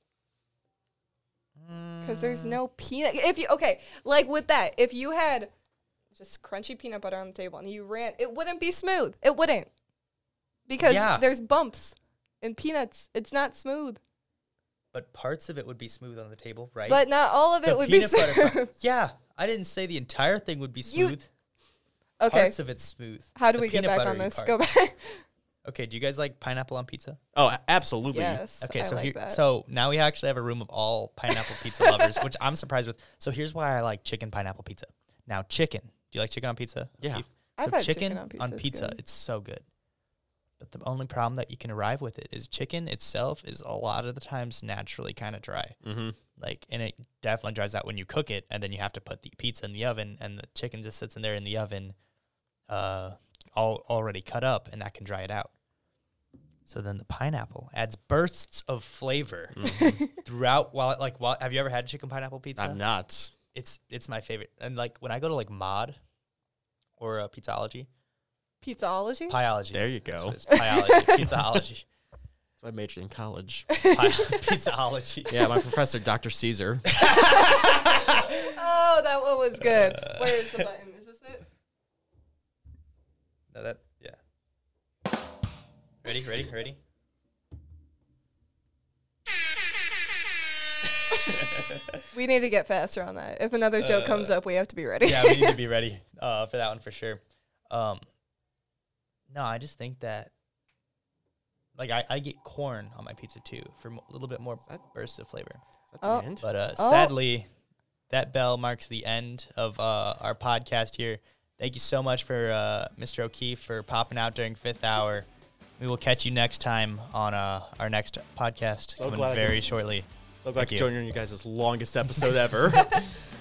Because there's no peanut. If you okay, like with that, if you had just crunchy peanut butter on the table and you ran, it wouldn't be smooth. It wouldn't, because Yeah. there's bumps in peanuts. It's not smooth, But parts of it would be smooth on the table, right? but not all of it the would be peanut butter smooth. part- yeah, I didn't say the entire thing would be You- smooth. Okay, Parts of it's smooth. how do The we get peanut back on buttery this? part. Go back. Okay, do you guys like pineapple on pizza? Oh, a- absolutely. Yes. Okay, I so like here, that. so now we actually have a room of all pineapple pizza lovers, which I'm surprised with. So here's why I like chicken pineapple pizza. Now, chicken. Do you like chicken on pizza? Yeah. Beef? I've So had chicken, chicken on pizza, on it's pizza, good. it's so good. But the only problem that you can arrive with it is chicken itself is a lot of the times naturally kind of dry. Mm-hmm. Like, and it definitely dries out when you cook it, and then you have to put the pizza in the oven, and the chicken just sits in there in the oven, uh, all already cut up, and that can dry it out. So then the pineapple adds bursts of flavor throughout. While like, while, have you ever had chicken pineapple pizza? I'm not. It's it's my favorite. And like when I go to like Mod or uh, Pizzology, Pizzaology. Piology. There you That's go. what it's, Piology, Pizzology, So I majored in college. Pi- Pizzology. Yeah, my professor, Doctor Caesar. Oh, that one was good. Where is the button? Is this it? No, that yeah. Ready, ready, ready. We need to get faster on that. If another joke comes up, we have to be ready. Yeah, we need to be ready uh, for that one for sure. Um, no, I just think that, like, I, I get corn on my pizza too for a little bit more that- burst of flavor. Is that the Oh. end? But uh, Oh. sadly, that bell marks the end of uh, our podcast here. Thank you so much for uh, Mister O'Keefe for popping out during fifth hour. We will catch you next time on uh, our next podcast So coming glad I very could- shortly. So glad Thank to you. join you guys' longest episode ever.